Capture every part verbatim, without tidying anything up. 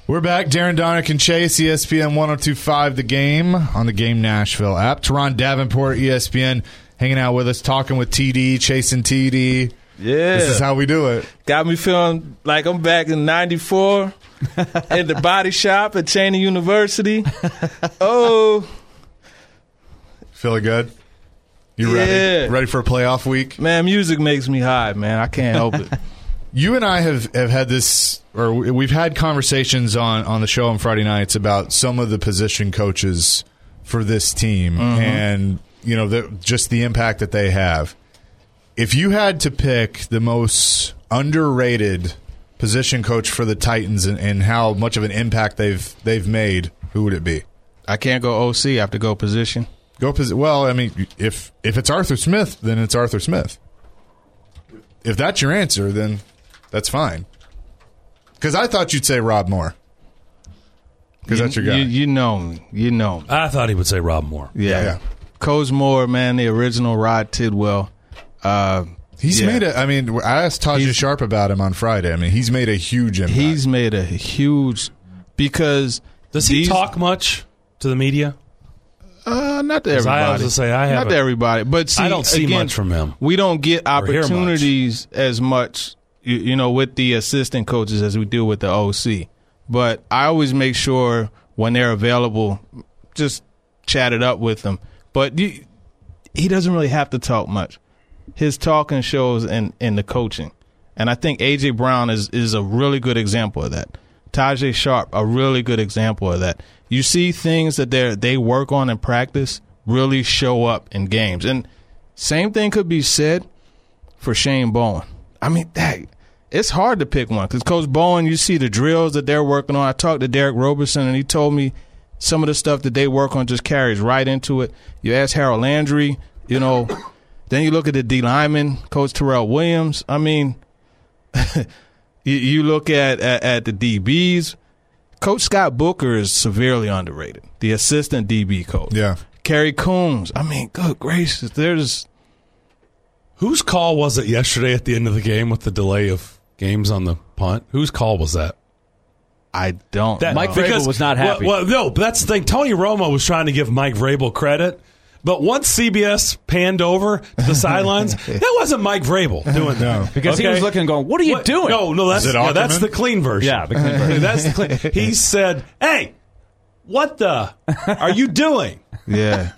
We're back. Darren Donick and Chase, E S P N one oh two point five The Game on the Game Nashville app. Teron Davenport, E S P N, hanging out with us, talking with T D, chasing T D. Yeah. This is how we do it. Got me feeling like I'm back in ninety-four at the body shop at Cheney University. Oh. Feeling good? You yeah. ready? Ready for a playoff week? Man, music makes me high, man. I can't help it. You and I have, have had this, or we've had conversations on, on the show on Friday nights about some of the position coaches for this team mm-hmm. and, you know, the, just the impact that they have. If you had to pick the most underrated position coach for the Titans and, and how much of an impact they've they've made, who would it be? I can't go O C. I have to go position. Go position. Well, I mean, if if it's Arthur Smith, then it's Arthur Smith. If that's your answer, then that's fine. Because I thought you'd say Rob Moore. Because that's your guy. You, you know me. You know me. I thought he would say Rob Moore. Yeah. yeah. Coach Moore, man, the original Rod Tidwell. Uh, he's yeah. made a, I mean, I asked Tajah Sharp about him on Friday. I mean, he's made a huge impact. He's made a huge, because. Does he these, talk much to the media? Uh, not to everybody. I was to say, I have not to everybody. But see, I don't see again, much from him. We don't get opportunities much. as much, you, you know, with the assistant coaches as we do with the O C. But I always make sure when they're available, just chat it up with them. But you, he doesn't really have to talk much. His talking shows in, in the coaching. And I think A J. Brown is, is a really good example of that. Tajah Sharp, a really good example of that. You see things that they they work on in practice really show up in games. And same thing could be said for Shane Bowen. I mean, that, it's hard to pick one because Coach Bowen, you see the drills that they're working on. I talked to Derek Roberson, and he told me some of the stuff that they work on just carries right into it. You ask Harold Landry, you know, then you look at the D lineman, Coach Terrell Williams. I mean, you, you look at, at, at the D Bs. Coach Scott Booker is severely underrated, the assistant D B coach. Yeah. Kerry Coombs. I mean, good gracious. There's. Whose call was it yesterday at the end of the game with the delay of games on the punt? Whose call was that? I don't that, know. Mike Vrabel was not happy. Well, well, no, but that's the thing. Tony Romo was trying to give Mike Vrabel credit. But once C B S panned over to the sidelines, that wasn't Mike Vrabel doing that. No. Because okay? he was looking and going, what are you what? doing? No, no, that's, yeah, that's Ackerman? the clean version. Yeah, the clean version. That's the clean. He said, hey, what the are you doing? Yeah.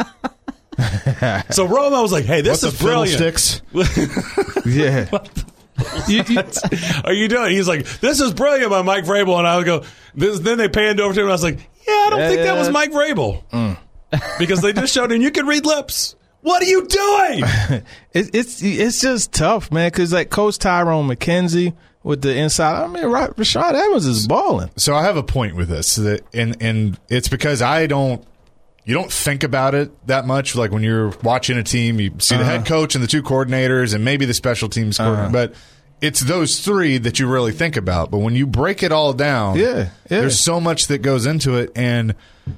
So Romo was like, hey, this What's is brilliant. Fiddlesticks? Yeah. you, you, are you doing? He's like, this is brilliant by Mike Vrabel. And I would go, this, then they panned over to him and I was like, yeah, I don't yeah, think yeah. that was Mike Vrabel. Mm. Because they just showed him, you can read lips. What are you doing? it, it's it's just tough, man, because like Coach Tyrone McKenzie with the inside, I mean, Rashad Evans is balling. So I have a point with this, that, and and it's because I don't, you don't think about it that much. Like when you're watching a team, you see the uh-huh. head coach and the two coordinators and maybe the special teams coordinator, uh-huh. but it's those three that you really think about. But when you break it all down, yeah, yeah. there's so much that goes into it, and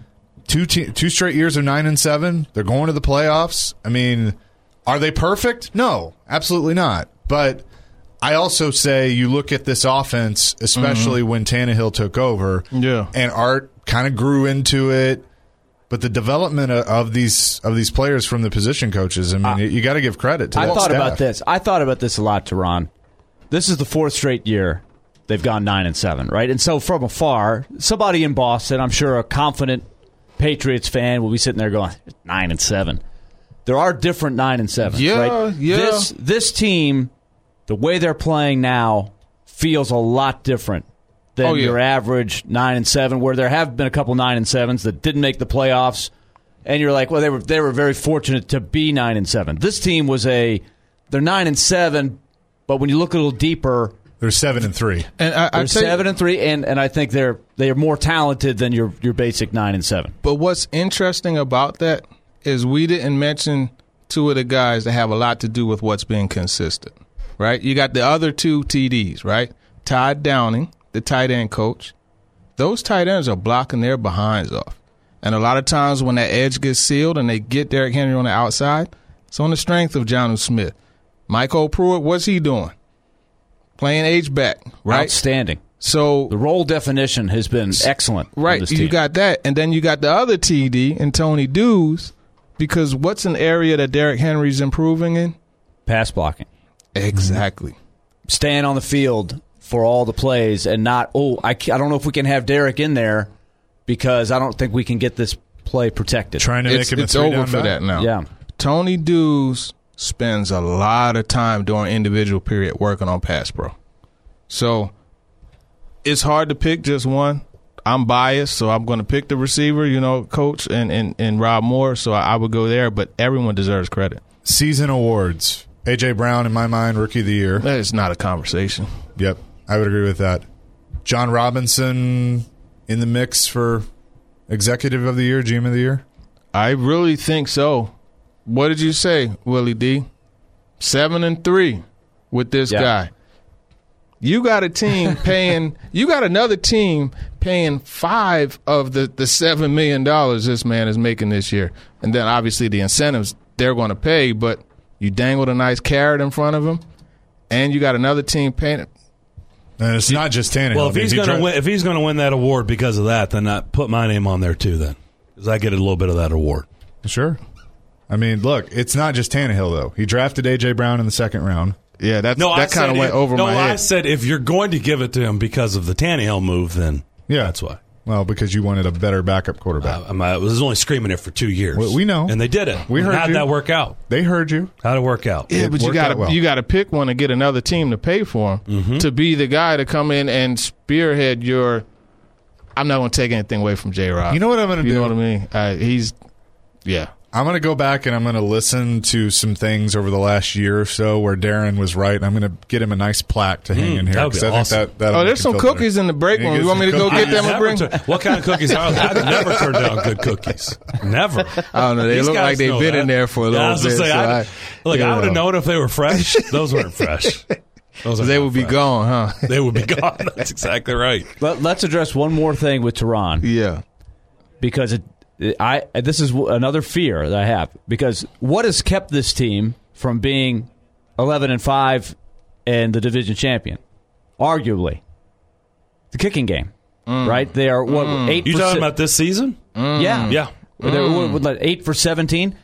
Two te- two straight years of nine and seven. They're going to the playoffs. I mean, are they perfect? No, absolutely not. But I also say you look at this offense, especially mm-hmm. when Tannehill took over, yeah, and Art kind of grew into it. But the development of, of these of these players from the position coaches, I mean, uh, you got to give credit to. I that thought staff. about this. I thought about this a lot, Teron. This is the fourth straight year they've gone nine and seven, right? And so from afar, somebody in Boston, I'm sure, a confident Patriots fan will be sitting there going, nine and seven. There are different nine and sevens, yeah, right? Yeah. This this team, the way they're playing now, feels a lot different than oh, yeah. your average nine and seven, where there have been a couple nine and sevens that didn't make the playoffs, and you're like, well, they were they were very fortunate to be nine and seven. This team was a they're nine and seven, but when you look a little deeper, they're seven and three. And I, they're seven and three, and, and I think they're they are more talented than your your basic nine and seven. But what's interesting about that is we didn't mention two of the guys that have a lot to do with what's being consistent, right? You got the other two T Ds, right? Todd Downing, the tight end coach. Those tight ends are blocking their behinds off. And a lot of times when that edge gets sealed and they get Derrick Henry on the outside, it's on the strength of Jonnu Smith. Michael Pruitt, what's he doing? Playing H-back, right? Outstanding. So the role definition has been excellent. Right, you got that, and then you got the other T D and Tony Dews, because what's an area that Derrick Henry's improving in? Pass blocking. Exactly. Mm-hmm. Staying on the field for all the plays and not, oh, I, I don't know if we can have Derrick in there because I don't think we can get this play protected. Trying to it's, make him it's a over down for back. that now. Yeah. Tony Dews spends a lot of time during individual period working on pass pro. So it's hard to pick just one. I'm biased, so I'm going to pick the receiver, you know, coach and, and, and Rob Moore, so I, I would go there, but everyone deserves credit. Season awards. A J. Brown, in my mind, Rookie of the Year. That is not a conversation. Yep, I would agree with that. John Robinson in the mix for Executive of the Year, G M of the Year? I really think so. What did you say, Willie D? Seven and three with this yeah. guy. You got a team paying – you got another team paying five of the, the seven million dollars this man is making this year. And then obviously the incentives they're going to pay, but you dangled a nice carrot in front of him, and you got another team paying – and it's not just Tannehill. Well, if he's he going to tried- win, if he's going to win that award because of that, then I put my name on there too. Then, because I get a little bit of that award. Sure. I mean, look, it's not just Tannehill though. He drafted A J. Brown in the second round. Yeah, that's, No, that kind of went if, over no, my head. I said if you're going to give it to him because of the Tannehill move, then Yeah, that's why. Well, because you wanted a better backup quarterback. Uh, I was only screaming it for two years. Well, we know. and they did it. We heard How'd you. that work out? They heard you. How'd it work out? Yeah, It but you worked got out well. to you got to pick one to get another team to pay for him Mm-hmm. to be the guy to come in and spearhead your. I'm not going to take anything away from J. Rob. You know what I'm going to You do? know what I mean? Uh, he's, yeah. I'm going to go back and I'm going to listen to some things over the last year or so where Darren was right. And I'm going to get him a nice plaque to hang in here. that would be 'cause I awesome. think that, that'll Oh, make there's him some feel cookies better. in the break Yeah, room. get You want me to some go cookies. get them and Never bring? turn- what kind of cookies are I've never turned down good cookies. Never. I don't know. They These look guys like they've know been that. in there for a Yeah, little I was gonna bit. say, so I, I, look, you I would have know. known if they were fresh. Those weren't fresh. Those are They not would be fresh. gone, huh? They would be gone. That's exactly right. Let, let's address one more thing with Tehran. Yeah. Because it, I this is another fear that I have, because what has kept this team from being eleven and five and the division champion? Arguably, the kicking game, Mm. right? They are what Mm. eight. You for talking si- about this season? Yeah, Yeah. They're what, what, like eight for seventeen.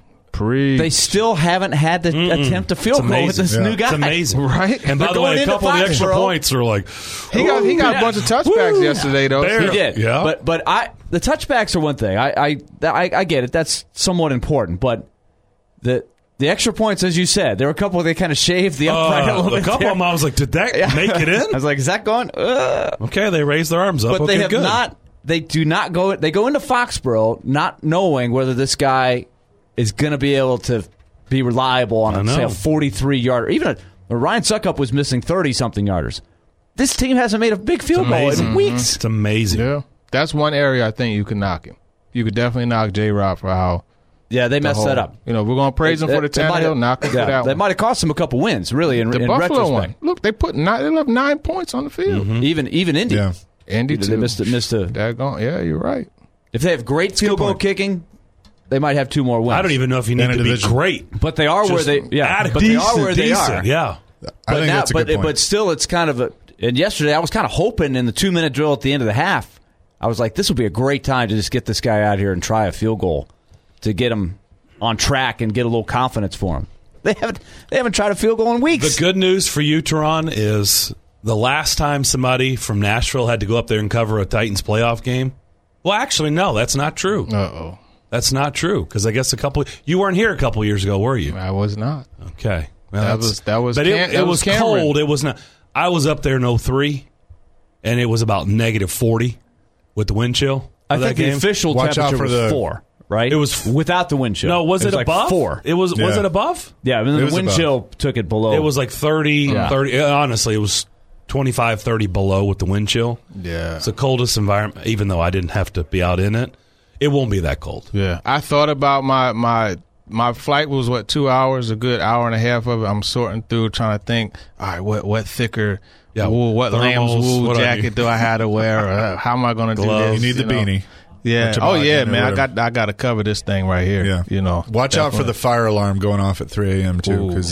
Pre. They still haven't had to Mm-mm. attempt a field It's goal with this amazing. new Yeah. guy. It's amazing. Right? And by They're the way, going a into couple of the extra Foxborough. points are like, he got he got yeah. a bunch of touchbacks Woo. yesterday though. There. He did, Yeah. But but I the touchbacks are one thing. I I I, I get it. That's somewhat important. But the the extra points, as you said, there were a couple they kind of shaved the upright a uh, little a bit. couple there. of them, I was like, did that Yeah. make it in? I was like, is that going? Uh. Okay, they raised their arms up. But okay, they have good. not. They do not go. They go into Foxborough not knowing whether this guy is going to be able to be reliable on I a, know. say a forty-three yarder. Even a, Ryan Suckup was missing thirty something yarders. This team hasn't made a big field goal amazing. in weeks. It's amazing. Yeah. That's one area I think you can knock him. You could definitely knock J. Rob for how. Yeah, they the messed whole- that up. You know, we're going to praise him for the They- they might Tannehill, have- knock him yeah, for that They one. might have cost him a couple wins, really. In, The in Buffalo retrospect, one. Look, they put nine, they left nine points on the field. even even Indy, Yeah. Indy they too. missed a, missed a. Daggone, yeah, you're right. If they have great field goal point. kicking, they might have two more wins. I don't even know if you need In a to be division. great. But they are where Just they yeah. add- But they are decent, where they decent, are. Yeah. I But think now, that's a but good point. but still, it's kind of a. And yesterday, I was kind of hoping in the two minute drill at the end of the half, I was like, this would be a great time to just get this guy out here and try a field goal to get him on track and get a little confidence for him. They haven't they haven't tried a field goal in weeks. The good news for you, Tehran, is the last time somebody from Nashville had to go up there and cover a Titans playoff game. Well, actually, no, that's not true. Uh oh. That's not true, because I guess a couple you weren't here a couple years ago, were you? I was not. Okay, well, That that's- was- that was But Cam- it, that it was was Cameron. cold. It was not. I was up there in oh three, and it was about negative forty with the wind chill. I of think that the game. official Watch out temperature for was the- four, right? It was- without the wind chill. No, was it, was like above? four? It was. Was Yeah. it above? Yeah, I mean, It the was wind above. chill took it below. It was like thirty, Yeah. thirty. uh, Honestly, it was twenty-five, thirty below with the wind chill. Yeah. It's the coldest environment, even though I didn't have to be out in it. It won't be that cold. Yeah. I thought about my my my flight was what two hours, a good hour and a half of it. I'm sorting through, trying to think. All right, what what thicker, Yeah, wool, what thermals, lamb's wool what I jacket need. do I have to wear? Or uh, how am I going to do Gloves. this? You need the know? beanie. Yeah. Or Oh toboggan yeah, or man. I whatever. got I got to cover this thing right here. Yeah. You know. Watch out for the definitely. fire alarm going off at three a.m. too, Ooh, because yeah. uh,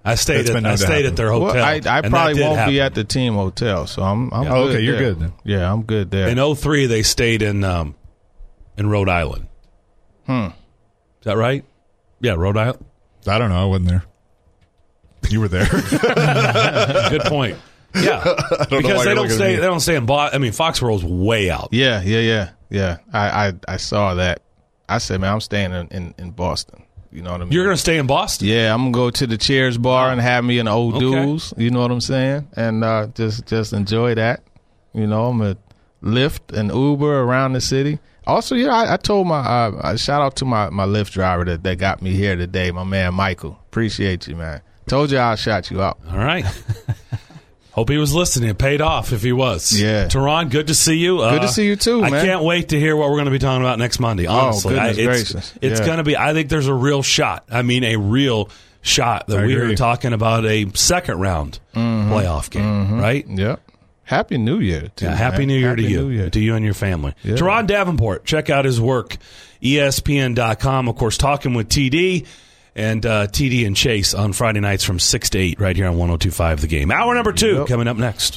I stayed at, I stayed at their hotel. Well, I, I probably won't happen. be at the team hotel, so I'm, I'm yeah. good Oh, okay, you're there. good then. Yeah, I'm good there. In oh three, they stayed in um, in Rhode Island. Hmm. Is that right? Yeah, Rhode Island. I don't know. I wasn't there. You were there. Good point. Yeah, don't because they don't stay. They don't stay in Boston. I mean, Foxborough's way out. Yeah, yeah, yeah, yeah. I, I, I saw that. I said, man, I'm staying in, in, in Boston. You know what I mean? You're going to stay in Boston? Yeah, I'm going to go to the Cheers bar and have me an old Okay. dudes. You know what I'm saying? And uh, just just enjoy that. You know, I'm going to Lyft and Uber around the city. Also, yeah, I, I told my uh, I shout out to my, my Lyft driver that, that got me here today, my man Michael. Appreciate you, man. Told you I'll shout you out. All right. Hope he was listening. It paid off if he was. Yeah. Teron, good to see you. Good uh, to see you too, man. I can't wait to hear what we're going to be talking about next Monday, honestly. Oh, goodness I, it's gracious. it's Yeah. going to be, I think there's a real shot. I mean, a real shot that I we agree. are talking about a second round Mm-hmm. playoff game, right? Yep. Happy New Year, too. Yeah, Happy man. New Year Happy to you, New Year. to you and your family. Yeah. Teron Davenport, check out his work, E S P N dot com. Of course, talking with T D and uh, T D and Chase on Friday nights from six to eight right here on one oh two point five The Game. Hour number two Yep. coming up next.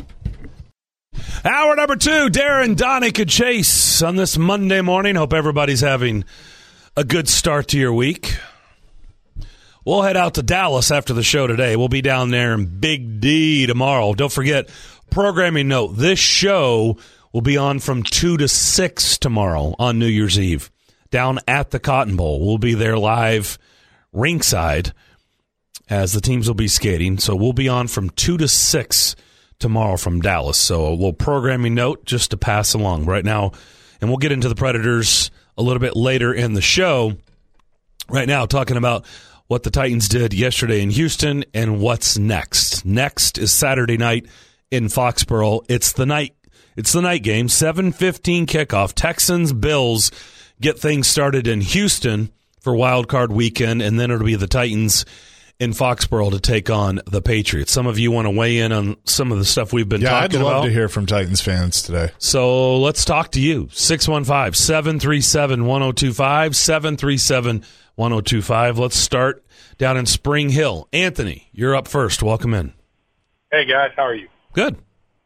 Hour number two, Darren, Donick, and Chase on this Monday morning. Hope everybody's having a good start to your week. We'll head out to Dallas after the show today. We'll be down there in Big D tomorrow. Don't forget, programming note, this show will be on from two to six tomorrow on New Year's Eve down at the Cotton Bowl. We'll be there live ringside as the teams will be skating. So we'll be on from two to six tomorrow from Dallas. So a little programming note just to pass along right now. And we'll get into the Predators a little bit later in the show. Right now, talking about what the Titans did yesterday in Houston and what's next. Next is Saturday night in Foxborough. It's the night. It's the night game. seven fifteen kickoff. Texans, Bills get things started in Houston for Wild Card Weekend, and then it'll be the Titans in Foxborough to take on the Patriots. Some of you want to weigh in on some of the stuff we've been Yeah, talking I'd love about. to hear from Titans fans today. So let's talk to you. six one five, seven three seven, one oh two five, seven three seven, one oh two five. Let's start down in Spring Hill. Anthony, you're up first. Welcome in. Hey, guys. How are you? Good.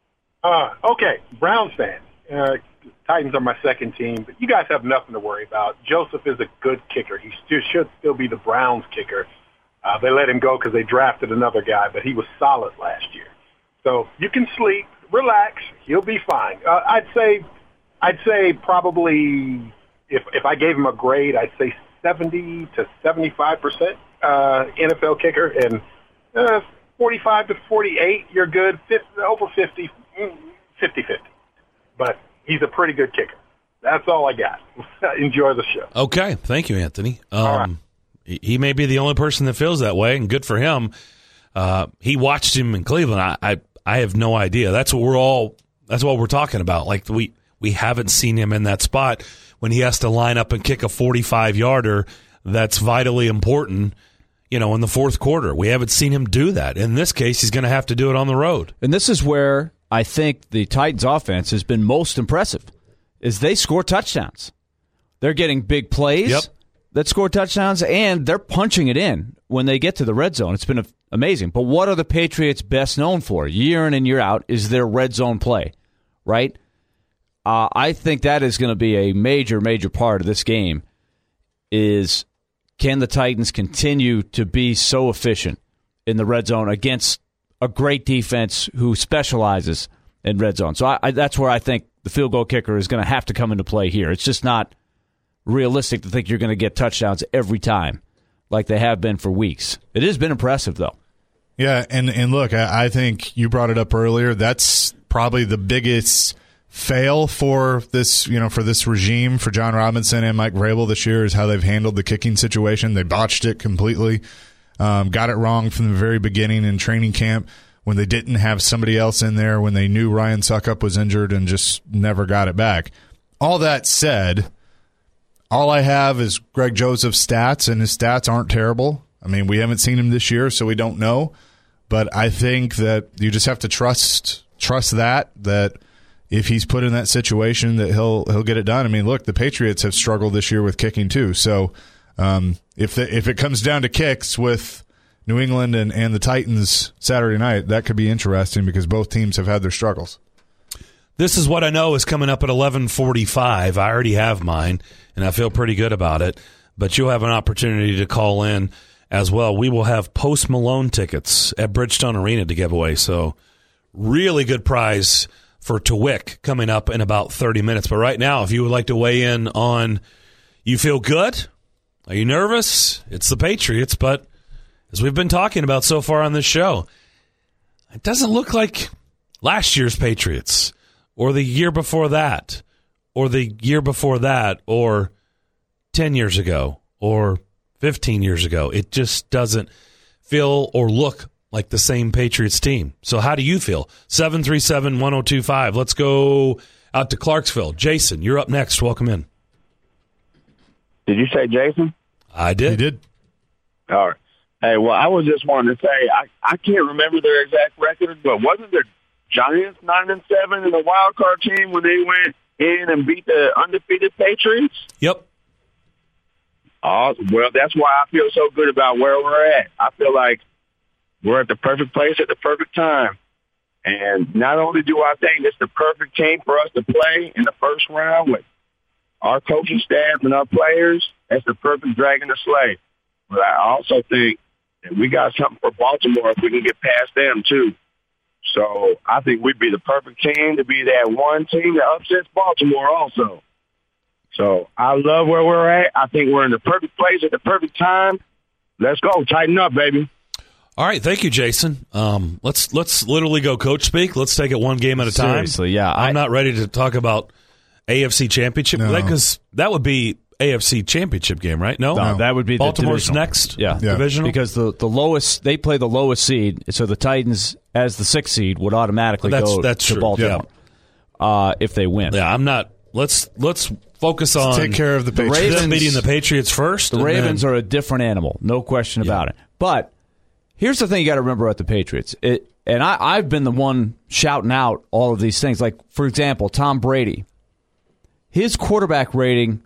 Uh, okay, Browns fan. Uh, Titans are my second team, but you guys have nothing to worry about. Joseph is a good kicker. He still, should still be the Browns kicker. Uh, they let him go because they drafted another guy, but he was solid last year. So you can sleep, relax. He'll be fine. Uh, I'd say, I'd say probably if if I gave him a grade, I'd say seventy to seventy-five percent uh, N F L kicker, and uh, forty-five to forty-eight, you're good. fifty, over fifty, fifty-fifty. But he's a pretty good kicker. That's all I got. Enjoy the show. Okay. Thank you, Anthony. Um, All right. He may be the only person that feels that way, and good for him. Uh, he watched him in Cleveland. I, I I have no idea. That's what we're all. That's what we're talking about. Like we we haven't seen him in that spot when he has to line up and kick a forty-five yarder. That's vitally important. You know, in the fourth quarter, we haven't seen him do that. In this case, he's going to have to do it on the road. And this is where I think the Titans offense has been most impressive, is they score touchdowns. They're getting big plays Yep. that score touchdowns, and they're punching it in when they get to the red zone. It's been amazing. But what are the Patriots best known for, year in and year out, is their red zone play, right? Uh, I think that is going to be a major, major part of this game, is can the Titans continue to be so efficient in the red zone against a great defense who specializes in red zone? So I, I, that's where I think the field goal kicker is going to have to come into play here. It's just not realistic to think you're going to get touchdowns every time like they have been for weeks. It has been impressive, though. Yeah, and, and look, I, I think you brought it up earlier. That's probably the biggest fail for this, you know, for this regime, for John Robinson and Mike Vrabel this year, is how they've handled the kicking situation. They botched it completely, um, got it wrong from the very beginning in training camp when they didn't have somebody else in there, when they knew Ryan Suckup was injured, and just never got it back. All that said, all I have is Greg Joseph's stats, and his stats aren't terrible. I mean, we haven't seen him this year, so we don't know. But I think that you just have to trust trust that, that if he's put in that situation, that he'll he'll get it done. I mean, look, the Patriots have struggled this year with kicking too. So um, if the, if it comes down to kicks with New England and, and the Titans Saturday night, that could be interesting because both teams have had their struggles. This is what I know is coming up at eleven forty-five. I already have mine, and I feel pretty good about it. But you'll have an opportunity to call in as well. We will have Post Malone tickets at Bridgestone Arena to give away. So really good prize for Tewick coming up in about thirty minutes. But right now, if you would like to weigh in on, you feel good? Are you nervous? It's the Patriots, but as we've been talking about so far on this show, it doesn't look like last year's Patriots or the year before that or the year before that or ten years ago or fifteen years ago. It just doesn't feel or look like the same Patriots team. So how do you feel? seven three seven, one oh two five. Let's go out to Clarksville. Jason, you're up next. Welcome in. Did you say Jason? I did. He did. All right. Hey, well, I was just wanting to say, I, I can't remember their exact record, but wasn't the Giants nine and seven in the wild card team when they went in and beat the undefeated Patriots? Yep. Uh, well, that's why I feel so good about where we're at. I feel like we're at the perfect place at the perfect time. And not only do I think it's the perfect team for us to play in the first round with our coaching staff and our players, that's the perfect dragon to slay. But I also think that we got something for Baltimore if we can get past them, too. So I think we'd be the perfect team to be that one team that upsets Baltimore also. So I love where we're at. I think we're in the perfect place at the perfect time. Let's go. Tighten up, baby. All right, thank you, Jason. Um, let's let's literally go coach speak. Let's take it one game at a time. Seriously, yeah. I'm I, not ready to talk about A F C Championship No. because that would be A F C Championship game, right? No, No, that would be the Baltimore's divisional. next. Yeah. Yeah. Divisional. because the, the lowest they play the lowest seed, so the Titans as the sixth seed would automatically That's- go that's to true. Baltimore uh, if they win. Yeah, I'm not. Let's let's focus on Take care of the The Patriots. them Ravens- beating the Patriots first. The and Ravens then- are a different animal, no question Yeah. about it. But here's the thing you got to remember about the Patriots. It, and I, I've been the one shouting out all of these things. Like, for example, Tom Brady. His quarterback rating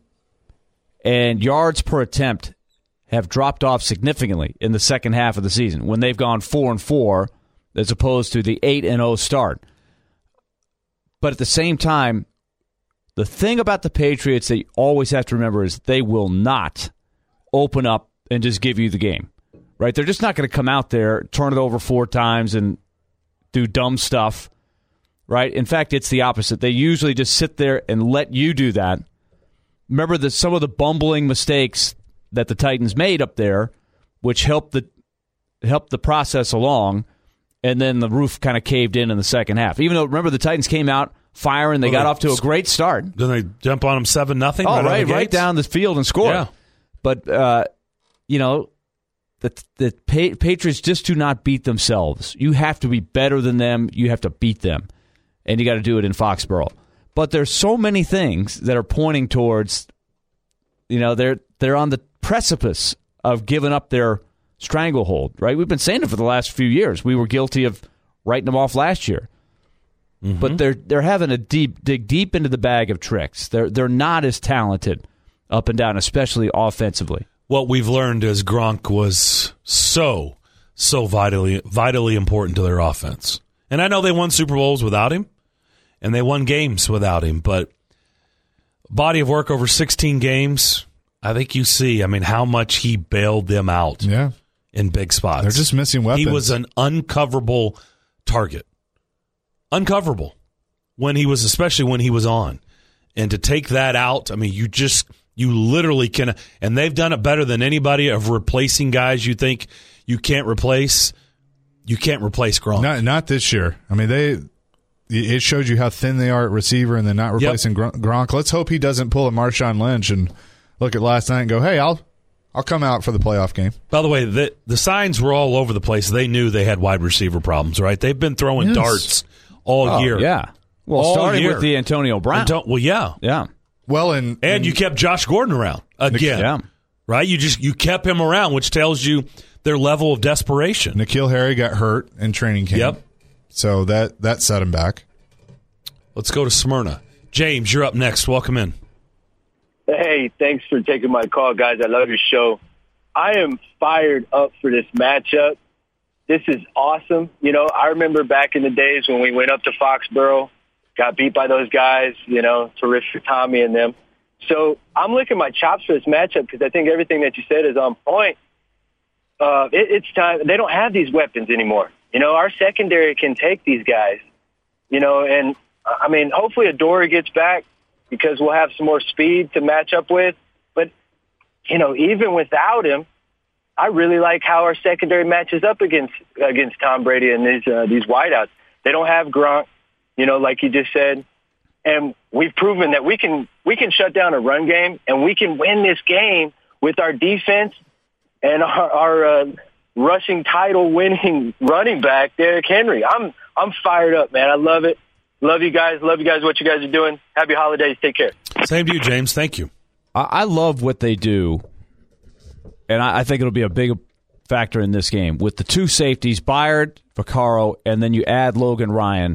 and yards per attempt have dropped off significantly in the second half of the season when they've gone four and four as opposed to the eight and oh start. But at the same time, the thing about the Patriots that you always have to remember is they will not open up and just give you the game, right? They're just not going to come out there, turn it over four times, and do dumb stuff, right? In fact, it's the opposite. They usually just sit there and let you do that. Remember that some of the bumbling mistakes that the Titans made up there, which helped the helped the process along, and then the roof kind of caved in in the second half. Even though, remember, the Titans came out firing. They Well, got they off to a sc- great start. Then they jump on them seven nothing. Oh, right, right, out the right gates? down the field and score. Yeah. But, uh, you know, the, the pa- Patriots just do not beat themselves. You have to be better than them. You have to beat them. And you got to do it in Foxborough. But there's so many things that are pointing towards, you know, they're they're on the precipice of giving up their stranglehold, right? We've been saying it for the last few years. We were guilty of writing them off last year. Mm-hmm. But they're they're having a deep dig deep into the bag of tricks. They're they're not as talented up and down, especially offensively. What we've learned is Gronk was so so vitally vitally important to their offense. And I know they won Super Bowls without him, and they won games without him. But body of work over sixteen games, I think you see. I mean, how much he bailed them out. Yeah. In big spots. They're just missing weapons. He was an uncoverable target. Uncoverable when he was, especially when he was on. And to take that out, I mean, you just, you literally can, and they've done it better than anybody of replacing guys you think you can't replace. You can't replace Gronk. Not not this year. I mean, they it showed you how thin they are at receiver, and then not replacing yep. Gronk. Let's hope he doesn't pull a Marshawn Lynch and look at last night and go, "Hey, I'll I'll come out for the playoff game." By the way, the the signs were all over the place. They knew they had wide receiver problems, right? They've been throwing yes. darts all oh, year. Yeah. Well, all starting year. with the Antonio Brown. Anto- well, yeah, yeah. Well, and, and and you kept Josh Gordon around again. Yeah. Right? You just you kept him around, which tells you their level of desperation. N'Keal Harry got hurt in training camp. Yep. So that that set him back. Let's go to Smyrna. James, you're up next. Welcome in. Hey, thanks for taking my call, guys. I love your show. I am fired up for this matchup. This is awesome. You know, I remember back in the days when we went up to Foxborough, got beat by those guys, you know, terrific Tommy and them. So I'm licking my chops for this matchup because I think everything that you said is on point. Uh, it, it's time. They don't have these weapons anymore. You know, our secondary can take these guys, you know, and I mean, hopefully Adoree gets back because we'll have some more speed to match up with. But, you know, even without him, I really like how our secondary matches up against against Tom Brady and these uh, these wideouts. They don't have Gronk, you know, like you just said, and we've proven that we can we can shut down a run game and we can win this game with our defense and our, our uh, rushing title winning running back Derrick Henry. I'm I'm fired up, man. I love it. Love you guys. Love you guys. What you guys are doing. Happy holidays. Take care. Same to you, James. Thank you. I love what they do. And I think it'll be a big factor in this game. With the two safeties, Byard, Vaccaro, and then you add Logan Ryan.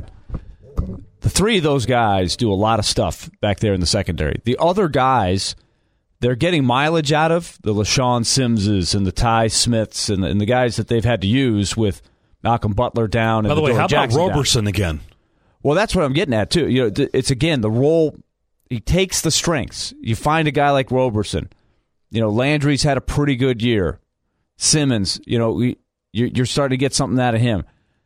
The three of those guys do a lot of stuff back there in the secondary. The other guys, they're getting mileage out of, the LaShawn Simses and the Ty Smiths and the, and the guys that they've had to use with Malcolm Butler down. And By the, the way, Dory how about Jackson Roberson down. again? Well, that's what I'm getting at, too. You know, it's, again, the role, he takes the strengths. You find a guy like Roberson. You know, Landry's had a pretty good year. Simmons, you know, we, you're starting to get something out of him.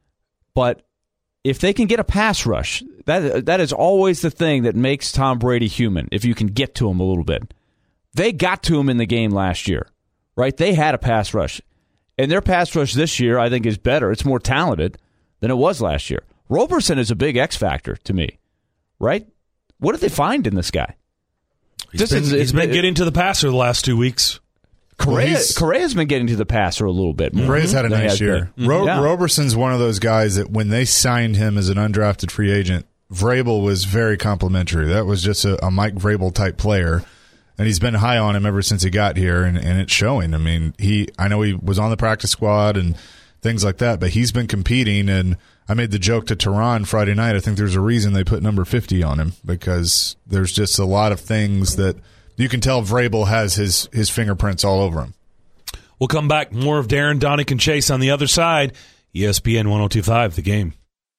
But if they can get a pass rush, that that is always the thing that makes Tom Brady human, if you can get to him a little bit. They got to him in the game last year, right? They had a pass rush. And their pass rush this year, I think, is better. It's more talented than it was last year. Roberson is a big X factor to me, right? What did they find in this guy? He's been, is, he's been it, getting to the passer the last two weeks. Correa, Correa's been getting to the passer a little bit more. Correa's had a nice year. Mm-hmm. Ro- yeah. Roberson's one of those guys that when they signed him as an undrafted free agent, Vrabel was very complimentary. That was just a, a Mike Vrabel type player, and he's been high on him ever since he got here, and, and it's showing. I mean, he I know he was on the practice squad and things like that, but he's been competing, and I made the joke to Tehran Friday night. I think there's a reason they put number fifty on him because there's just a lot of things that you can tell Vrabel has his, his fingerprints all over him. We'll come back. More of Darren, Donick, and Chase on the other side. E S P N one oh two point five, The Game.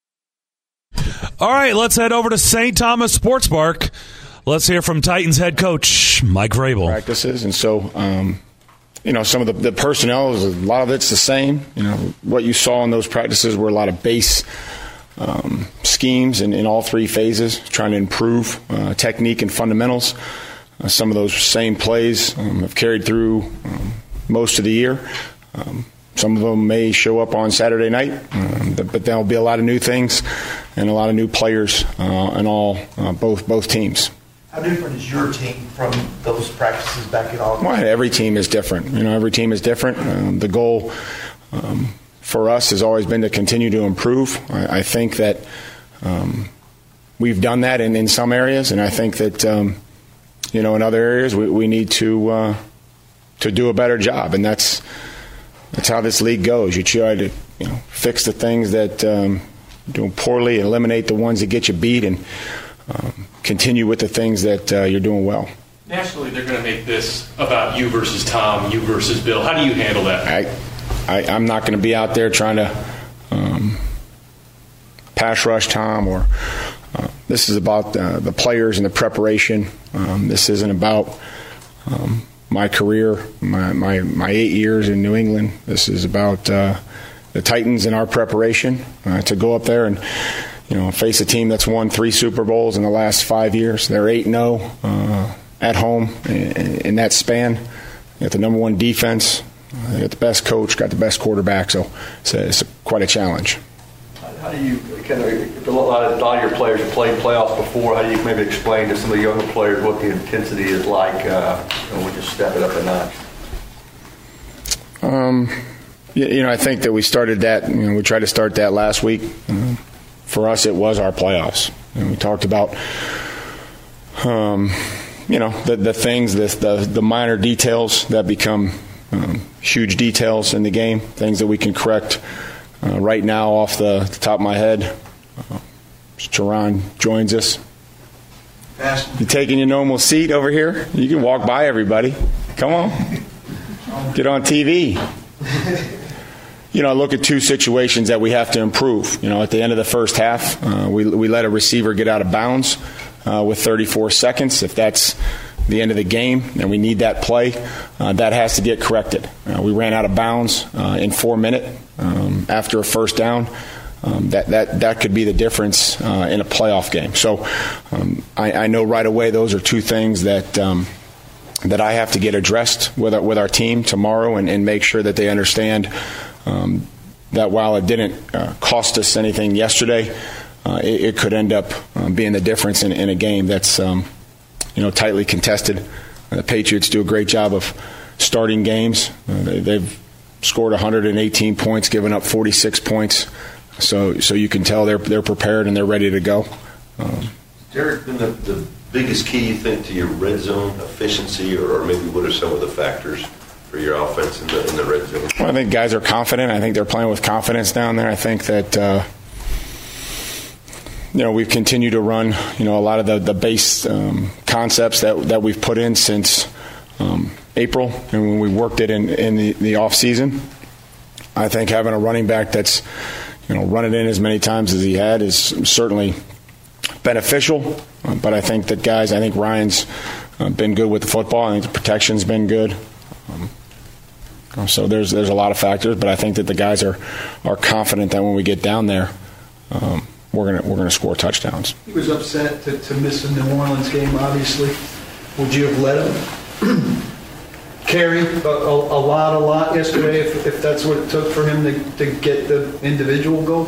All right, let's head over to Saint Thomas Sports Park. Let's hear from Titans head coach Mike Vrabel. Practices, and so, um, you know, some of the, the personnel, a lot of it's the same. You know, what you saw in those practices were a lot of base um, schemes in, in all three phases, trying to improve uh, technique and fundamentals. Uh, some of those same plays um, have carried through um, most of the year. Um, some of them may show up on Saturday night, um, but there'll be a lot of new things and a lot of new players uh, in all uh, both both teams. How different is your team from those practices back in August? Well, every team is different. You know, every team is different. Um, the goal um, for us has always been to continue to improve. I, I think that um, we've done that in, in some areas, and I think that um, you know in other areas we, we need to uh, to do a better job, and that's that's how this league goes. You try to you know fix the things that um, you're doing poorly, eliminate the ones that get you beat, and Um, continue with the things that uh, you're doing well. Nationally, they're going to make this about you versus Tom, you versus Bill. How do you handle that? I, I, I'm not going to be out there trying to um, pass rush Tom. Or uh, this is about uh, the players and the preparation. Um, this isn't about um, my career, my, my my eight years in New England. This is about uh, the Titans and our preparation uh, to go up there and you know, face a team that's won three Super Bowls in the last five years. They're eight and oh uh, at home in, in that span. They got the number one defense. They got the best coach, got the best quarterback. So it's, a, it's a, quite a challenge. How do you, kind of, a lot of, a lot of your players have played playoffs before. How do you maybe explain to some of the younger players what the intensity is like uh, when we just step it up a notch? Um, you, you know, I think that we started that, you know, we tried to start that last week. Uh, For us, it was our playoffs. And we talked about, um, you know, the, the things, the, the, the minor details that become um, huge details in the game, things that we can correct uh, right now off the, the top of my head. Uh, Tehran joins us. You taking your normal seat over here? You can walk by everybody. Come on. Get on T V. You know, I look at two situations that we have to improve. You know, at the end of the first half, uh, we we let a receiver get out of bounds uh, with thirty-four seconds. If that's the end of the game and we need that play, uh, that has to get corrected. Uh, we ran out of bounds uh, in four minutes um, after a first down. Um, that, that, that could be the difference uh, in a playoff game. So um, I, I know right away those are two things that um, that I have to get addressed with our, with our team tomorrow and, and make sure that they understand um, that while it didn't uh, cost us anything yesterday, uh, it, it could end up um, being the difference in, in a game that's um, you know tightly contested. Uh, the Patriots do a great job of starting games. Uh, they, they've scored one hundred eighteen points, given up forty-six points. So, so you can tell they're they're prepared and they're ready to go. Um, Derek, been the, the biggest key you think to your red zone efficiency, or, or maybe what are some of the factors for your offense in the in the red zone? Well, I think guys are confident. I think they're playing with confidence down there. I think that uh, you know we've continued to run you know a lot of the the base um, concepts that that we've put in since um, April, and when we worked it in in the, the off season. I think having a running back that's You know, run it in as many times as he had is certainly beneficial. Uh, but I think that guys, I think Ryan's uh, been good with the football. I think the protection's been good. Um, so there's there's a lot of factors, but I think that the guys are are confident that when we get down there, um, we're gonna we're gonna score touchdowns. He was upset to, to miss the New Orleans game. Obviously, would you have let him carry a, a, a lot, a lot yesterday if, if that's what it took for him to, to get the individual goal?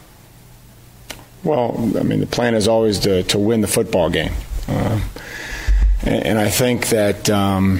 Well, I mean, the plan is always to, to win the football game. Uh, and, and I think that um,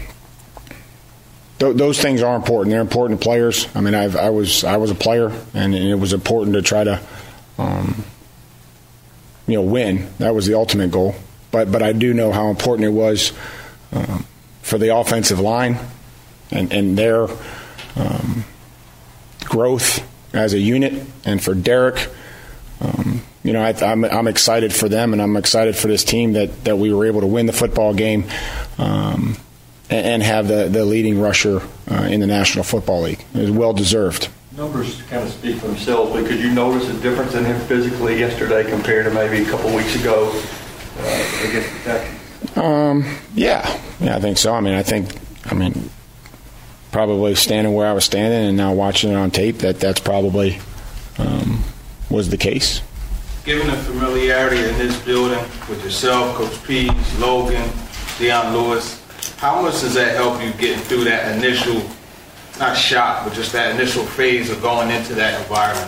th- those things are important. They're important to players. I mean, I've, I was I was a player, and, and it was important to try to, um, you know, win. That was the ultimate goal. But, but I do know how important it was um, for the offensive line and, and their um, growth as a unit, and for Derek. Um, you know, I, I'm, I'm excited for them, and I'm excited for this team that, that we were able to win the football game um, and, and have the, the leading rusher uh, in the National Football League. It was well deserved. Numbers kind of speak for themselves, but could you notice a difference in him physically yesterday compared to maybe a couple weeks ago uh, against the Texans? Um, yeah, yeah, I think so. I mean, I think, I mean, probably standing where I was standing and now watching it on tape, that that's probably um, was the case. Given the familiarity in this building with yourself, Coach P, Logan, Deion Lewis, how much does that help you getting through that initial, not shock, but just that initial phase of going into that environment?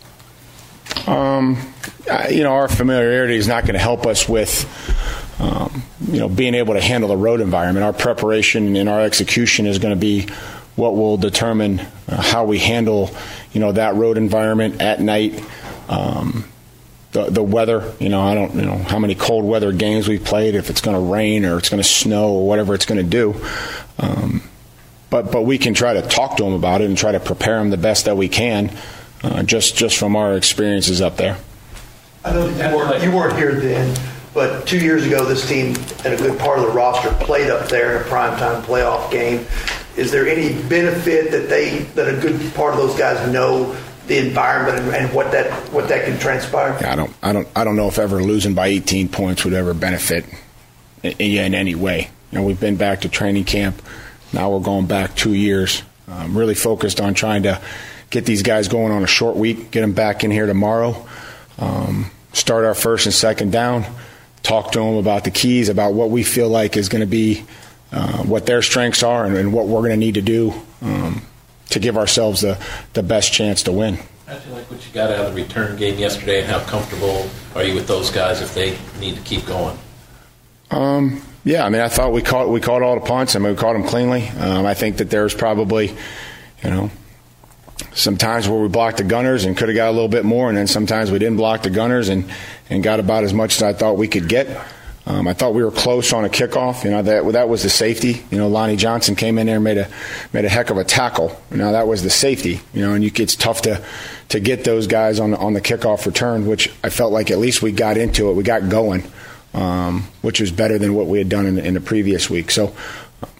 Um, you know, our familiarity is not going to help us with, um, you know, being able to handle the road environment. Our preparation and our execution is going to be what will determine uh, how we handle, you know, that road environment at night. Um, the the weather, you know, I don't, you know, how many cold weather games we've played, if it's going to rain or it's going to snow or whatever it's going to do. Um, but but we can try to talk to them about it and try to prepare them the best that we can, uh, just just from our experiences up there. I know you weren't, you weren't here then, but two years ago this team and a good part of the roster played up there in a primetime playoff game. Is there any benefit that they that a good part of those guys know the environment and, and what that what that can transpire? Yeah, I don't I don't I don't know if ever losing by eighteen points would ever benefit in, in any way. You know, we've been back to training camp. Now we're going back two years. I'm really focused on trying to get these guys going on a short week, get them back in here tomorrow, um, start our first and second down, talk to them about the keys, about what we feel like is going to be uh, what their strengths are and, and what we're going to need to do um, to give ourselves the, the best chance to win. How'd you like what you got out of the return game yesterday, and how comfortable are you with those guys if they need to keep going? Um, yeah, I mean, I thought we caught we caught all the punts. I mean, we caught them cleanly. Um, I think that there's probably, you know, some times where we blocked the Gunners and could have got a little bit more, and then sometimes we didn't block the Gunners and, and got about as much as I thought we could get. Um, I thought we were close on a kickoff. You know, that that was the safety. You know, Lonnie Johnson came in there and made a made a heck of a tackle. You know, that was the safety. You know, and you, it's tough to to get those guys on on the kickoff return, which I felt like at least we got into it, we got going, um, which was better than what we had done in, in the previous week. So,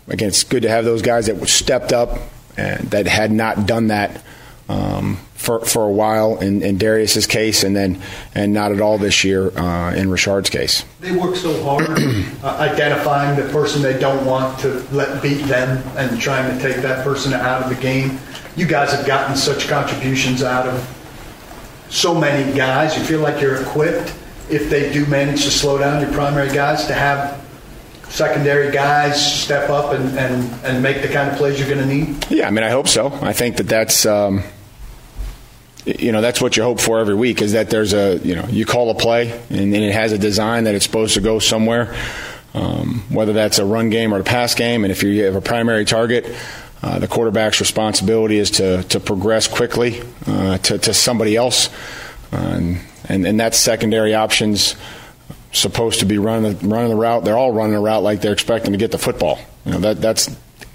again, it's good to have those guys that stepped up and that had not done that um, for for a while in, in Darius's case, and then and not at all this year uh, in Richard's case. They work so hard uh, identifying the person they don't want to let beat them and trying to take that person out of the game. You guys have gotten such contributions out of so many guys. You feel like you're equipped, if they do manage to slow down your primary guys, to have secondary guys step up and, and, and make the kind of plays you're going to need? Yeah, I mean, I hope so. I think that that's, um, you know, that's what you hope for every week, is that there's a, you know, you call a play and, and it has a design that it's supposed to go somewhere, um, whether that's a run game or a pass game. And if you have a primary target, uh, the quarterback's responsibility is to, to progress quickly uh, to, to somebody else. Uh, and, and, and that's secondary options supposed to be running the, running the route. They're all running the route like they're expecting to get the football. You know, that that's.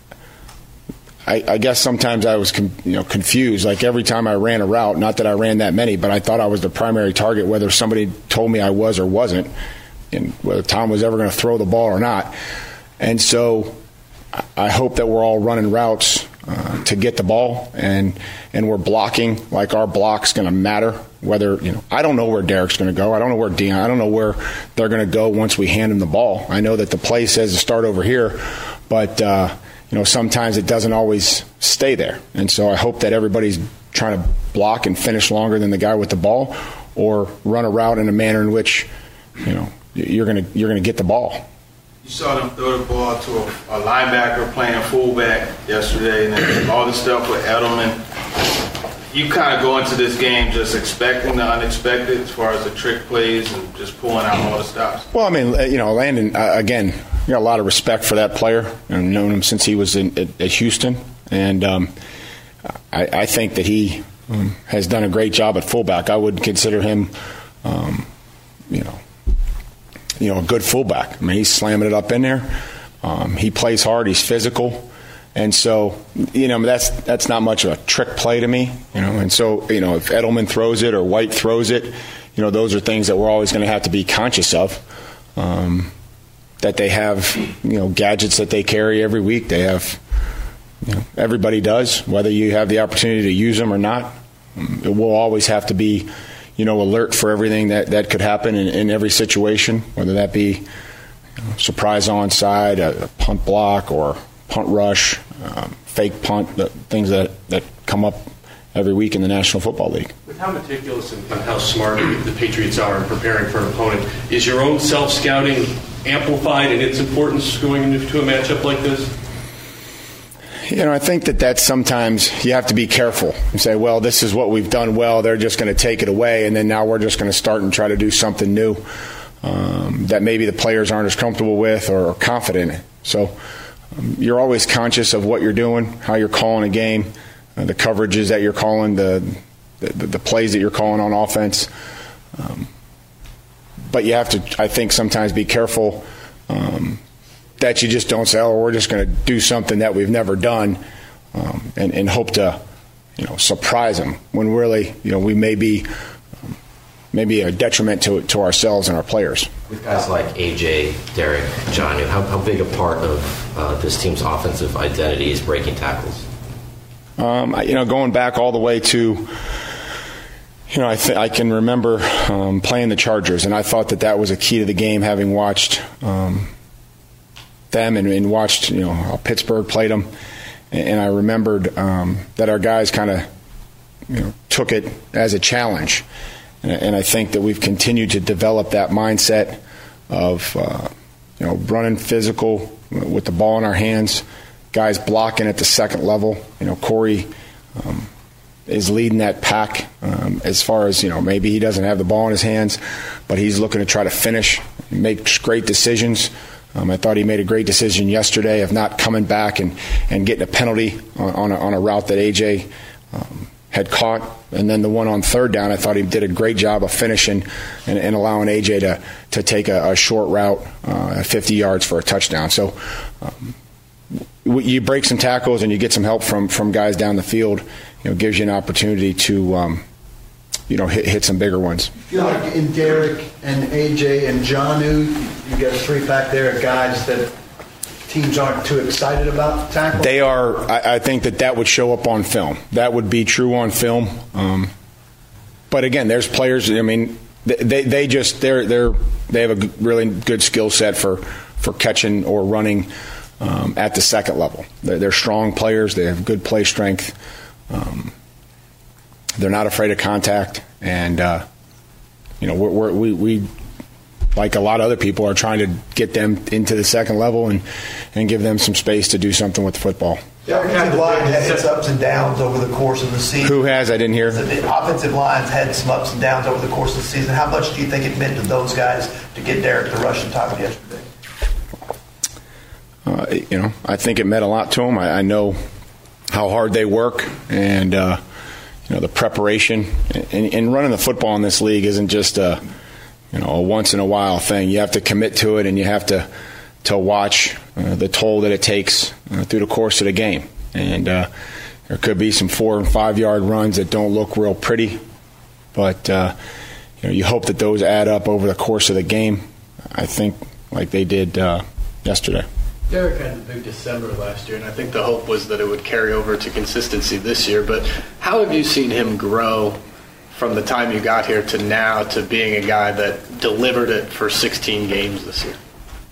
I, I guess sometimes I was com, you know confused. Like every time I ran a route, not that I ran that many, but I thought I was the primary target, whether somebody told me I was or wasn't, and whether Tom was ever going to throw the ball or not. And so, I hope that we're all running routes uh, to get the ball, and and we're blocking like our block's going to matter. Whether, you know, I don't know where Derek's going to go. I don't know where Deion, I don't know where they're going to go once we hand him the ball. I know that the play says to start over here, but, uh, you know, sometimes it doesn't always stay there. And so I hope that everybody's trying to block and finish longer than the guy with the ball, or run a route in a manner in which, you know, you're going to you're going to get the ball. You saw them throw the ball to a, a linebacker playing fullback yesterday, and then all the stuff with Edelman. You kind of go into this game just expecting the unexpected as far as the trick plays and just pulling out all the stops. Well, I mean, you know, Landon, uh, again, you got a lot of respect for that player. I've known him since he was in, at, at Houston. And um, I, I think that he um, has done a great job at fullback. I would consider him, um, you know, you know, a good fullback. I mean, he's slamming it up in there. Um, he plays hard. He's physical. And so, you know, that's that's not much of a trick play to me, you know. And so, you know, if Edelman throws it or White throws it, you know, those are things that we're always going to have to be conscious of. Um, that they have, you know, gadgets that they carry every week. They have, you know, everybody does, whether you have the opportunity to use them or not. Um, it will always have to be, you know, alert for everything that, that could happen in, in every situation, whether that be, you know, surprise onside, a, a punt block, or punt rush, um, fake punt, the things that, that come up every week in the National Football League. With how meticulous and how smart the Patriots are in preparing for an opponent, is your own self-scouting amplified in its importance going into a matchup like this? You know, I think that that's sometimes you have to be careful and say, well, this is what we've done well. They're just going to take it away, and then now we're just going to start and try to do something new um, that maybe the players aren't as comfortable with or confident in. So um, you're always conscious of what you're doing, how you're calling a game, uh, the coverages that you're calling, the the, the plays that you're calling on offense. Um, but you have to, I think, sometimes be careful um, that you just don't say, oh, we're just going to do something that we've never done um, and, and hope to, you know, surprise them, when really, you know, we may be um, maybe a detriment to to ourselves and our players. With guys like A J, Derek, Jonnu, how, how big a part of uh, this team's offensive identity is breaking tackles? Um, you know, going back all the way to, you know, I, th- I can remember um, playing the Chargers, and I thought that that was a key to the game, having watched um, them and, and watched, you know, how Pittsburgh played them. And, and I remembered um, that our guys kind of, you know, took it as a challenge. And, and I think that we've continued to develop that mindset of, uh, you know, running physical with the ball in our hands, guys blocking at the second level. You know, Corey um, is leading that pack um, as far as, you know, maybe he doesn't have the ball in his hands, but he's looking to try to finish, make great decisions. Um, I thought he made a great decision yesterday of not coming back and, and getting a penalty on, on, a, on a route that A J um, had caught. And then the one on third down, I thought he did a great job of finishing and, and allowing A J to, to take a, a short route uh, at fifty yards for a touchdown. So um, you break some tackles and you get some help from, from guys down the field, you know, gives you an opportunity to, um, you know, hit, hit some bigger ones. You feel like in Derek and A J and Jonnu, you got a three-pack there of guys that teams aren't too excited about tackling? They are. I, I think that that would show up on film. That would be true on film. Um, but again, there's players. I mean, they they just they're they're they have a really good skill set for for catching or running um, at the second level. They're, they're strong players. They have good play strength. Um, they're not afraid of contact, and uh, you know we're, we're, we we. like a lot of other people, are trying to get them into the second level and, and give them some space to do something with the football. The offensive line had its ups and downs over the course of the season. Who has? I didn't hear. The offensive line's had some ups and downs over the course of the season. How much do you think it meant to those guys to get Derek the rushing tackle yesterday? Uh, you know, I think it meant a lot to them. I, I know how hard they work, and uh, you know the preparation. And, and running the football in this league isn't just a you know, a once-in-a-while thing. You have to commit to it, and you have to to watch uh, the toll that it takes uh, through the course of the game. And uh, there could be some four- and five-yard runs that don't look real pretty, but uh, you know, you hope that those add up over the course of the game, I think, like they did uh, yesterday. Derek had a big December last year, and I think the hope was that it would carry over to consistency this year. But how have you seen him grow from the time you got here to now to being a guy that delivered it for sixteen games this year?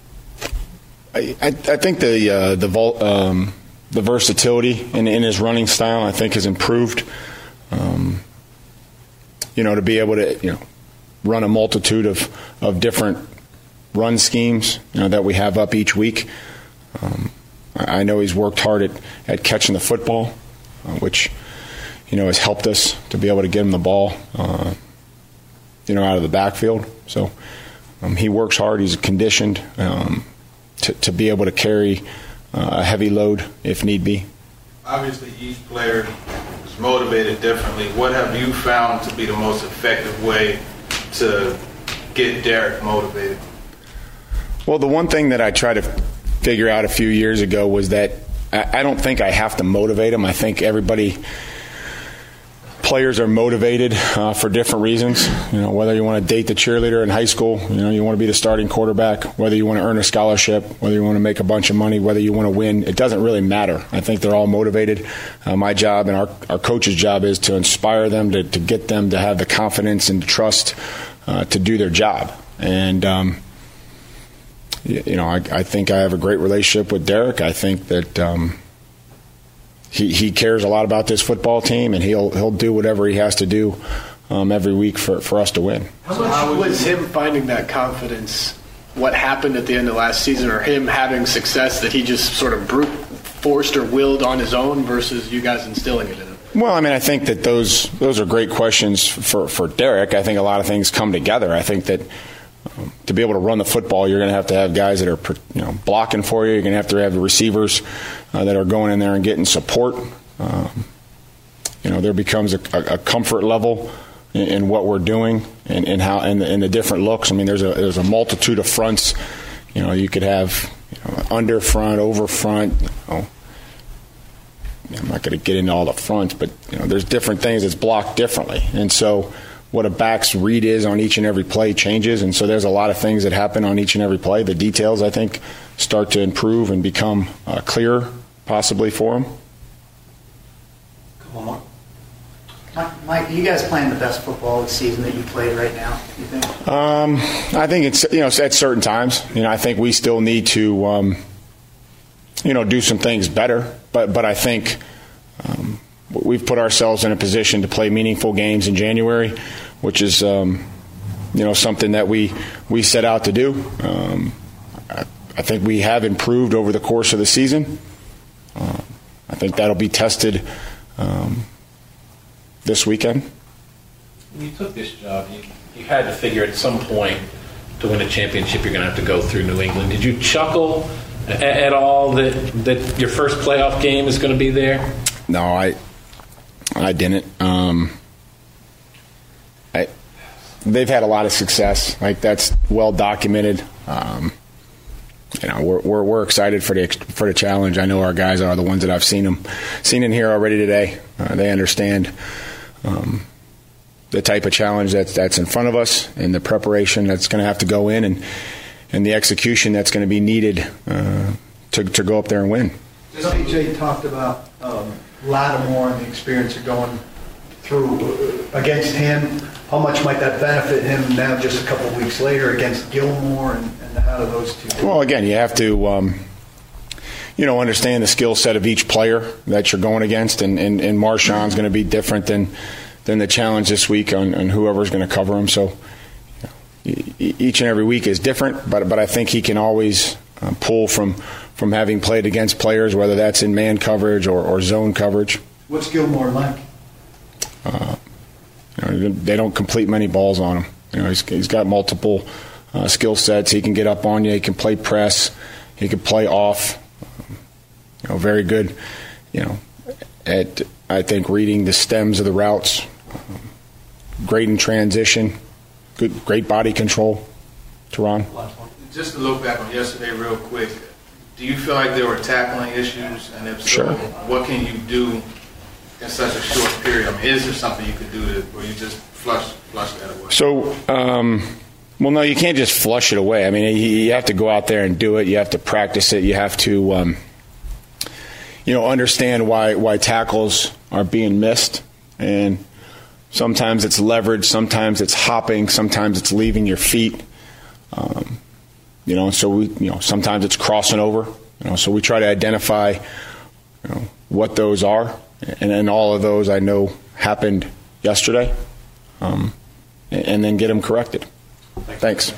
I, I, I think the uh, the vol- um, the versatility in, in his running style, I think, has improved. Um, you know, to be able to you know run a multitude of, of different run schemes you know, that we have up each week. Um, I, I know he's worked hard at, at catching the football, uh, which you know, has helped us to be able to get him the ball, uh, you know, out of the backfield. So um, he works hard. He's conditioned um, to, to be able to carry uh, a heavy load if need be. Obviously, each player is motivated differently. What have you found to be the most effective way to get Derek motivated? Well, the one thing that I tried to figure out a few years ago was that I, I don't think I have to motivate him. I think everybody... Players are motivated uh, for different reasons. You know, whether you want to date the cheerleader in high school, you know, you want to be the starting quarterback, whether you want to earn a scholarship, whether you want to make a bunch of money, whether you want to win, it doesn't really matter. I think they're all motivated. Uh, my job and our, our coach's job is to inspire them, to, to get them to have the confidence and trust uh, to do their job. And, um, you, you know, I, I think I have a great relationship with Derek. I think that um, He he cares a lot about this football team, and he'll he'll do whatever he has to do um, every week for, for us to win. How much was him finding that confidence? What happened at the end of last season, or him having success that he just sort of brute forced or willed on his own, versus you guys instilling it in him? Well, I mean, I think that those those are great questions for for Derek. I think a lot of things come together. I think that um, to be able to run the football, you're going to have to have guys that are you know blocking for you. You're going to have to have the receivers Uh, that are going in there and getting support. Um, you know, there becomes a, a, a comfort level in, in what we're doing and, and how and the, and the different looks. I mean, there's a there's a multitude of fronts. You know, you could have you know, under front, over front. You know, I'm not going to get into all the fronts, but you know, there's different things that's blocked differently, and so what a back's read is on each and every play changes, and so there's a lot of things that happen on each and every play. The details, I think, start to improve and become uh, clearer, possibly, for him. Couple more. Mike, are you guys playing the best football this season that you played right now, you think? Um, I think it's, you know, at certain times. You know, I think we still need to, um, you know, do some things better. But, but I think um, we've put ourselves in a position to play meaningful games in January, which is, um, you know, something that we, we set out to do. Um, I, I think we have improved over the course of the season. Uh, I think that'll be tested um, this weekend. When you took this job, you, you had to figure at some point to win a championship you're going to have to go through New England. Did you chuckle at, at all that, that your first playoff game is going to be there? No, I I didn't. Um, I, they've had a lot of success. Like, that's well documented. Um, you know, we're, we're we're excited for the for the challenge. I know our guys are the ones that I've seen them seen in here already today. Uh, they understand um, the type of challenge that's that's in front of us, and the preparation that's going to have to go in, and and the execution that's going to be needed uh, to, to go up there and win. P J talked about um, Lattimore and the experience of going through uh, against him. How much might that benefit him now just a couple of weeks later against Gilmore, and, and how do those two do? Well, again, you have to, um, you know, understand the skill set of each player that you're going against, and, and, and Marshawn's going to be different than than the challenge this week on, on whoever's going to cover him. So you know, each and every week is different, but but I think he can always uh, pull from from having played against players, whether that's in man coverage or, or zone coverage. What's Gilmore like? Uh, you know, they don't complete many balls on him. You know, he's, he's got multiple uh, skill sets. He can get up on you. He can play press. He can play off. You know, very good. You know, at I think reading the stems of the routes. Um, great in transition. Good, great body control. Teron. Just to look back on yesterday, real quick. Do you feel like there were tackling issues, and if so, sure. what can you do in such a short period? I mean, is there something you could do to, where you just flush flush that away? So, um, well, no, you can't just flush it away. I mean, you have to go out there and do it. You have to practice it. You have to, um, you know, understand why why tackles are being missed, and sometimes it's leverage, sometimes it's hopping, sometimes it's leaving your feet. Um, you know, so we, you know, sometimes it's crossing over. You know, so we try to identify, you know, what those are. And then all of those I know happened yesterday, um, and, and then get them corrected. Thanks.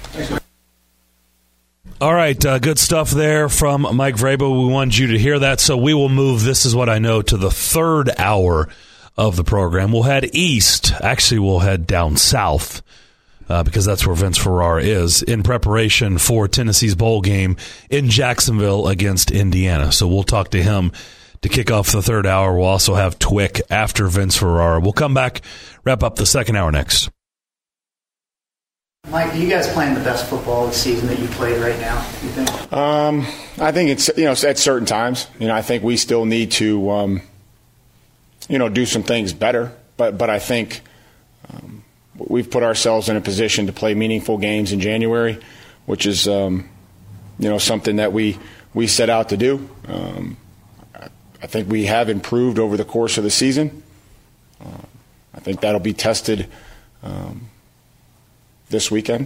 All right, uh, good stuff there from Mike Vrabel. We wanted you to hear that, so we will move This Is What I Know to the third hour of the program. We'll head east. Actually, we'll head down south uh, because that's where Vince Ferrara is in preparation for Tennessee's bowl game in Jacksonville against Indiana. So we'll talk to him to kick off the third hour. We'll also have Twick after Vince Ferrara. We'll come back, wrap up the second hour next. Mike, are you guys playing the best football this season that you played right now, you think? Um, I think it's, you know, at certain times. You know, I think we still need to, um, you know, do some things better. But, but I think um, we've put ourselves in a position to play meaningful games in January, which is, um, you know, something that we, we set out to do. Um, I think we have improved over the course of the season. Uh, I think that'll be tested um, this weekend.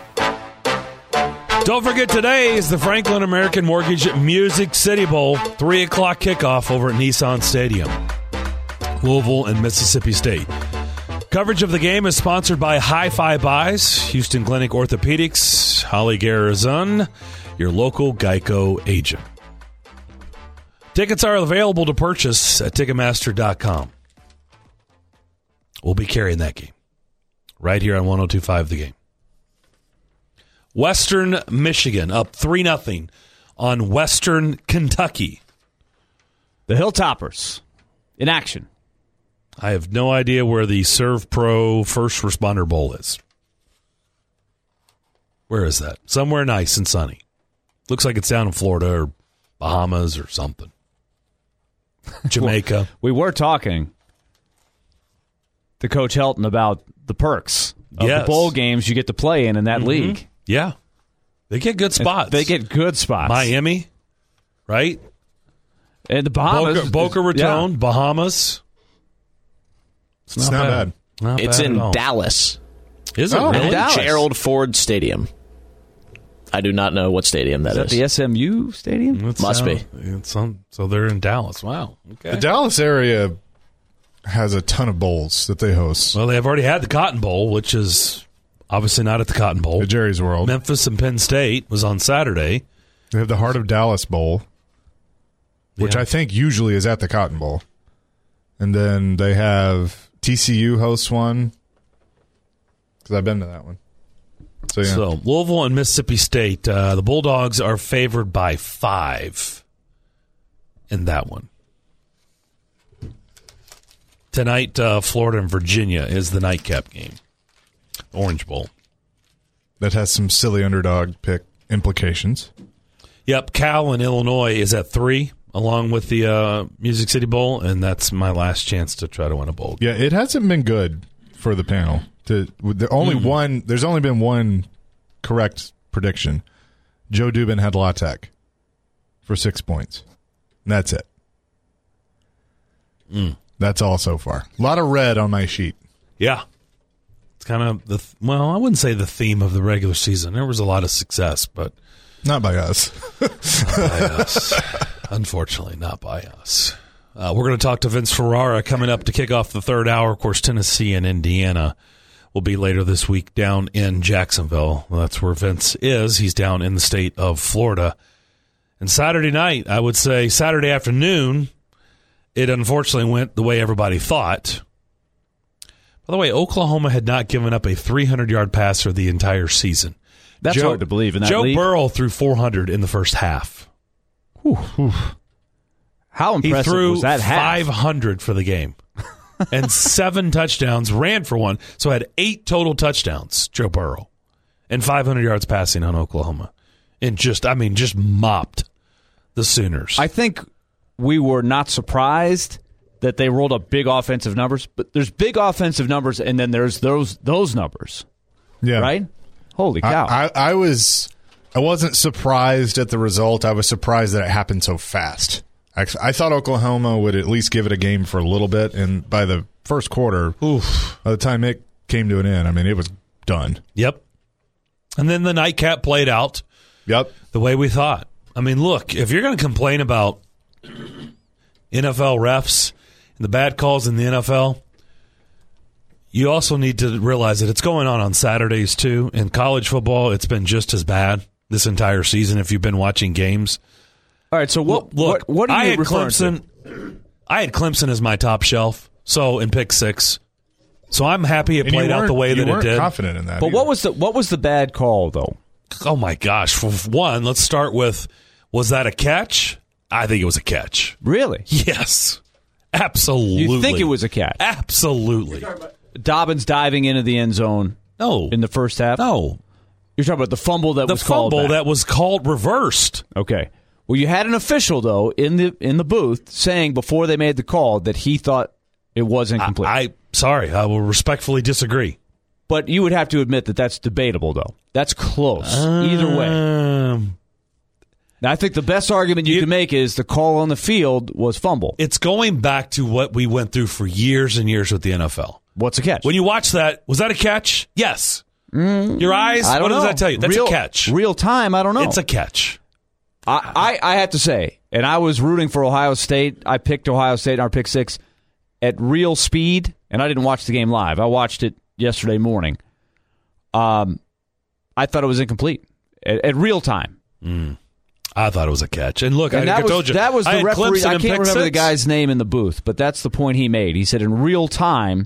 Don't forget, today is the Franklin American Mortgage Music City Bowl, three o'clock kickoff over at Nissan Stadium, Louisville and Mississippi State. Coverage of the game is sponsored by Hi-Fi Buys, Houston Clinic Orthopedics, Holly Garrison, your local Geico agent. Tickets are available to purchase at Ticketmaster dot com. We'll be carrying that game right here on one oh two point five The Game. Western Michigan up three nothing on Western Kentucky. The Hilltoppers in action. I have no idea where the Serve Pro First Responder Bowl is. Where is that? Somewhere nice and sunny. Looks like it's down in Florida or Bahamas or something. Jamaica. We were talking to Coach Helton about the perks of yes. the bowl games you get to play in in that mm-hmm. league. Yeah. They get good spots. They get good spots. Miami, right? And the Bahamas. Boca, Boca Raton, yeah. Bahamas. It's not, it's not bad. bad. Not it's bad in all. Dallas. Is it oh, really? Dallas. Gerald Ford Stadium. I do not know what stadium that is. That is. the S M U stadium? It's Must down, be. It's on, so they're in Dallas. Wow. Okay. The Dallas area has a ton of bowls that they host. Well, they have already had the Cotton Bowl, which is obviously not at the Cotton Bowl. At Jerry's World. Memphis and Penn State was on Saturday. They have the Heart of Dallas Bowl, which yeah. I think usually is at the Cotton Bowl. And then they have T C U hosts one, because I've been to that one. So, yeah. so Louisville and Mississippi State, uh, the Bulldogs are favored by five in that one. Tonight, uh, Florida and Virginia is the nightcap game. Orange Bowl. That has some silly underdog pick implications. Yep, Cal in Illinois is at three, along with the uh, Music City Bowl, and that's my last chance to try to win a bowl game. Yeah, it hasn't been good for the panel. To the only mm-hmm. one, there's only been one correct prediction. Joe Dubin had La Tech for for six points. And that's it. Mm. That's all so far. A lot of red on my sheet. Yeah. It's kind of the, well, I wouldn't say the theme of the regular season. There was a lot of success, but. Not by us. Not by us. Unfortunately, not by us. Uh, we're going to talk to Vince Ferrara coming up to kick off the third hour. Of course, Tennessee and Indiana will be later this week down in Jacksonville. Well, that's where Vince is. He's down in the state of Florida. And Saturday night, I would say Saturday afternoon, it unfortunately went the way everybody thought. By the way, Oklahoma had not given up a three hundred yard passer the entire season. That's Joe, hard to believe in that Joe league. Burrow threw four hundred in the first half. Whew, whew. How impressive he threw was that half? five hundred for the game and seven touchdowns, ran for one, so had eight total touchdowns, Joe Burrow, and five hundred yards passing on Oklahoma. And just, I mean, just mopped the Sooners. I think we were not surprised that they rolled up big offensive numbers, but there's big offensive numbers, and then there's those those numbers. Yeah. Right? Holy cow. I, I, I was I wasn't surprised at the result. I was surprised that it happened so fast. I, I thought Oklahoma would at least give it a game for a little bit, and by the first quarter, oof, by the time it came to an end, I mean, it was done. Yep. And then the nightcap played out. Yep. The way we thought. I mean, look, if you're going to complain about N F L refs and the bad calls in the N F L, you also need to realize that it's going on on Saturdays, too. In college football, it's been just as bad this entire season if you've been watching games. All right, so what, look, what, what are I you had referring Clemson, to? I had Clemson as my top shelf, so in pick six. So I'm happy it And you played out the weren't- way you that it weren't did. confident in that But either. what was the what was the bad call, though? Oh, my gosh. For one, let's start with, was that a catch? I think it was a catch. Really? Yes. Absolutely. You think it was a catch? Absolutely. Dobbins diving into the end zone No. in the first half? No. You're talking about the fumble that The was called fumble back. that was called reversed. Okay. Well, you had an official, though, in the in the booth saying before they made the call that he thought it was incomplete. I, I sorry, I will respectfully disagree. But you would have to admit that that's debatable, though. That's close. Either way. Um, Now, I think the best argument you, you can make is the call on the field was fumble. It's going back to what we went through for years and years with the N F L. What's a catch? When you watch that, was that a catch? Yes. Mm, Your eyes, I don't what know. does that tell you? That's real, a catch. Real time, I don't know. It's a catch. I, I, I have to say, and I was rooting for Ohio State. I picked Ohio State in our pick six at real speed, and I didn't watch the game live. I watched it yesterday morning. Um, I thought it was incomplete at, at real time. Mm. I thought it was a catch. And look, and I, that I was, told you. that was I the had referee. Clemson I in can't pick remember the six. guy's name in the booth, but that's the point he made. He said in real time,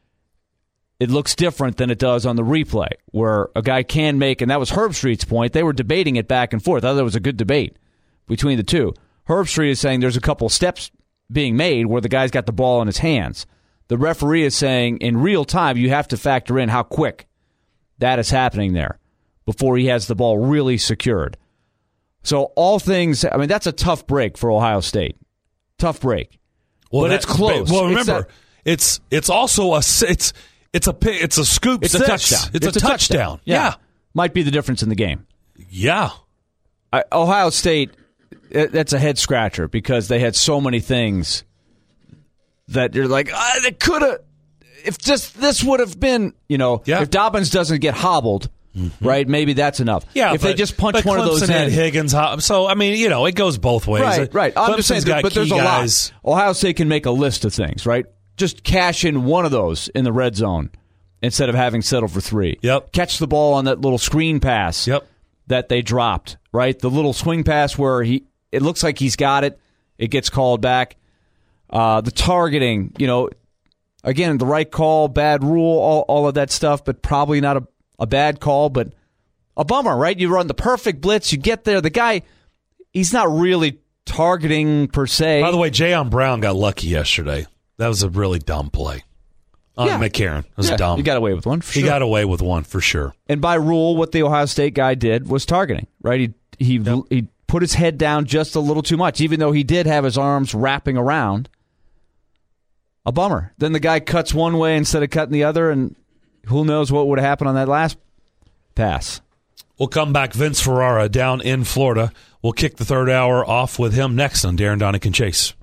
it looks different than it does on the replay, where a guy can make, and that was Herbstreit's point. They were debating it back and forth. I thought it was a good debate between the two. Herbstreit is saying there's a couple steps being made where the guy's got the ball in his hands. The referee is saying in real time, you have to factor in how quick that is happening there before he has the ball really secured. So all things, I mean, that's a tough break for Ohio State. Tough break. Well, but that- it's close. Well, It's remember, that- it's it's also a it's it's a pi- it's a scoop. It's a six. touchdown. It's, a, touchdown. Yeah. Yeah. Might be the difference in the game. Yeah. I, Ohio State, uh, that's a head scratcher because they had so many things that you're like, ah, they could have, if just this would have been, you know, Yeah. if Dobbins doesn't get hobbled, right, maybe that's enough. Yeah, if they but- just punch but one of those Clemson had in. Higgins, Hop- so I mean, you know, it goes both ways. Right, right. I'm just saying, Clemson's got but there's key a guys. lot. Ohio State can make a list of things, right? Just cash in one of those in the red zone instead of having settled for three. Yep. Catch the ball on that little screen pass. Yep. That they dropped, right? The little swing pass where he it looks like he's got it. It gets called back. Uh, the targeting, you know, again, the right call, bad rule, all, all of that stuff, but probably not a, a bad call, but a bummer, right? You run the perfect blitz, you get there. The guy, he's not really targeting per se. By the way, Jayon Brown got lucky yesterday. That was a really dumb play on Yeah. McCarron. It was Yeah, dumb. he got away with one, for He sure. got away with one for sure. And by rule, what the Ohio State guy did was targeting, right? He he Yep. he put his head down just a little too much, even though he did have his arms wrapping around. A bummer. Then the guy cuts one way instead of cutting the other, and who knows what would have happened on that last pass. We'll come back. Vince Ferrara down in Florida. We'll kick the third hour off with him next on Darren, Donick, and Chase.